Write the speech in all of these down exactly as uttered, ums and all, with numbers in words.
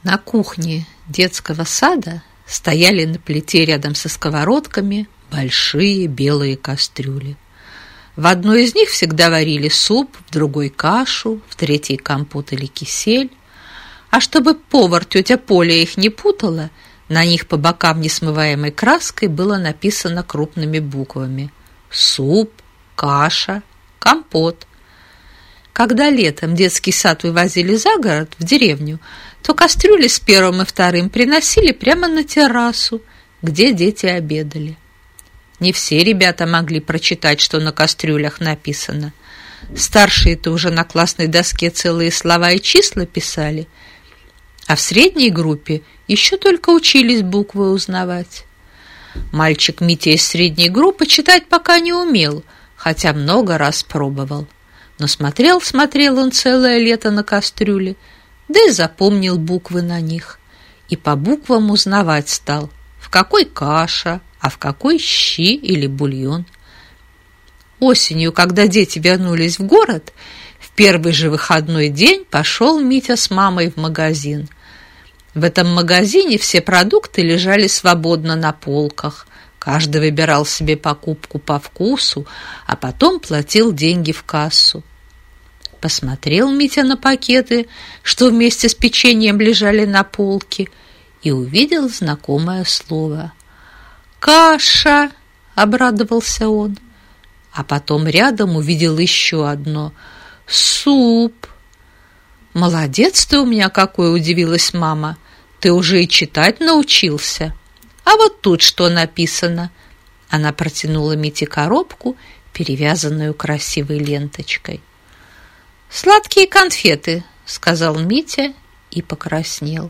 На кухне детского сада стояли на плите рядом со сковородками большие белые кастрюли. В одной из них всегда варили суп, в другой кашу, в третьей компот или кисель. А чтобы повар тетя Поля их не путала, на них по бокам несмываемой краской было написано крупными буквами: суп, каша, компот. Когда летом детский сад вывозили за город, в деревню, то кастрюли с первым и вторым приносили прямо на террасу, где дети обедали. Не все ребята могли прочитать, что на кастрюлях написано. Старшие-то уже на классной доске целые слова и числа писали, а в средней группе еще только учились буквы узнавать. Мальчик Митя из средней группы читать пока не умел, хотя много раз пробовал. Но смотрел-смотрел он целое лето на кастрюли, да и запомнил буквы на них. И по буквам узнавать стал, в какой каша, а в какой щи или бульон. Осенью, когда дети вернулись в город, в первый же выходной день пошел Митя с мамой в магазин. В этом магазине все продукты лежали свободно на полках. Каждый выбирал себе покупку по вкусу, а потом платил деньги в кассу. Посмотрел Митя на пакеты, что вместе с печеньем лежали на полке, и увидел знакомое слово. «Каша!» — обрадовался он. А потом рядом увидел еще одно. «Суп!» «Молодец ты у меня какой!» — удивилась мама. «Ты уже и читать научился!» «А вот тут что написано?» Она протянула Мите коробку, перевязанную красивой ленточкой. «Сладкие конфеты», — сказал Митя и покраснел.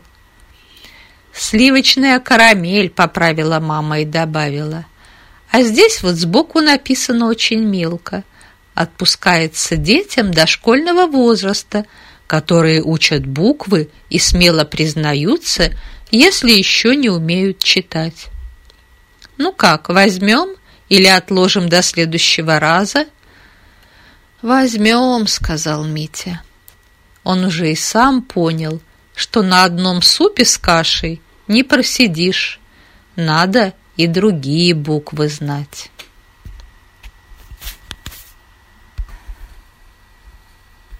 «Сливочная карамель», — поправила мама и добавила. «А здесь вот сбоку написано очень мелко. Отпускается детям дошкольного возраста, которые учат буквы и смело признаются, если еще не умеют читать. Ну как, возьмем или отложим до следующего раза?» «Возьмем», — сказал Митя. Он уже и сам понял, что на одном супе с кашей не просидишь. Надо и другие буквы знать.